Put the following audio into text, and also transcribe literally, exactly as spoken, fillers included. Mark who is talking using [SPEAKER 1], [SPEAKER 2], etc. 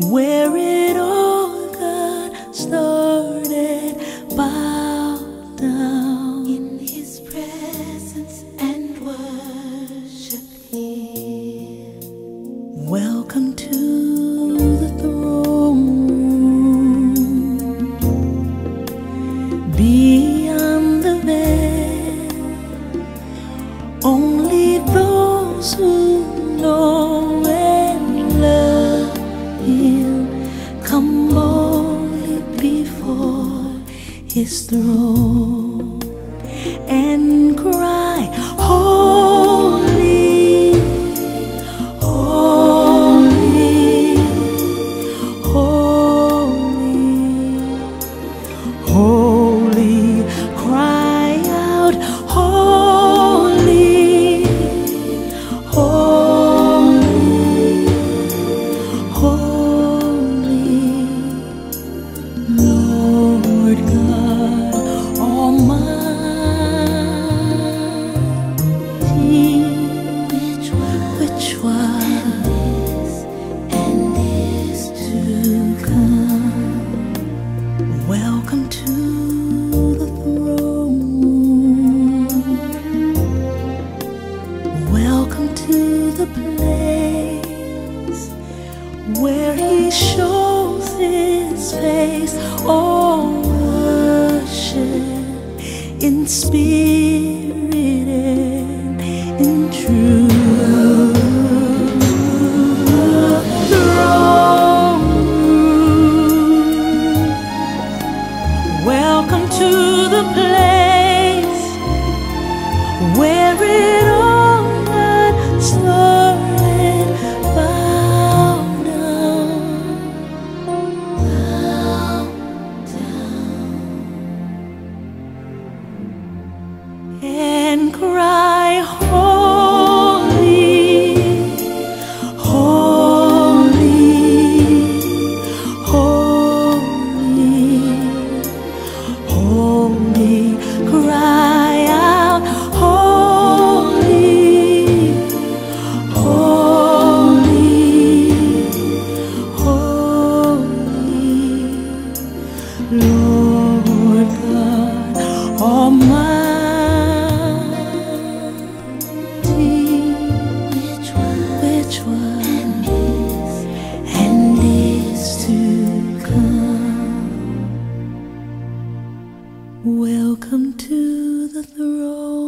[SPEAKER 1] where it all got started. Bow down
[SPEAKER 2] in His presence and worship Him.
[SPEAKER 1] Welcome to the throne room. Beyond the veil, only those who know and love Him come boldly before His throne and cry, holy, holy, holy, holy. Cry out, holy, holy, holy, Lord God Almighty.
[SPEAKER 2] Which was,
[SPEAKER 1] Which was
[SPEAKER 2] and is
[SPEAKER 1] to come. Welcome to the throne room. Welcome to the place where He shows His face. Oh, worship in spirit and in truth. Throne room. Welcome to the place where it all got started. Bow down,
[SPEAKER 2] bow down
[SPEAKER 1] and cry, holy, holy, holy, holy. Cry out, holy, holy, holy, Lord God Almighty.
[SPEAKER 2] which was,
[SPEAKER 1] Which was
[SPEAKER 2] and is
[SPEAKER 1] and is to come. Welcome to the throne.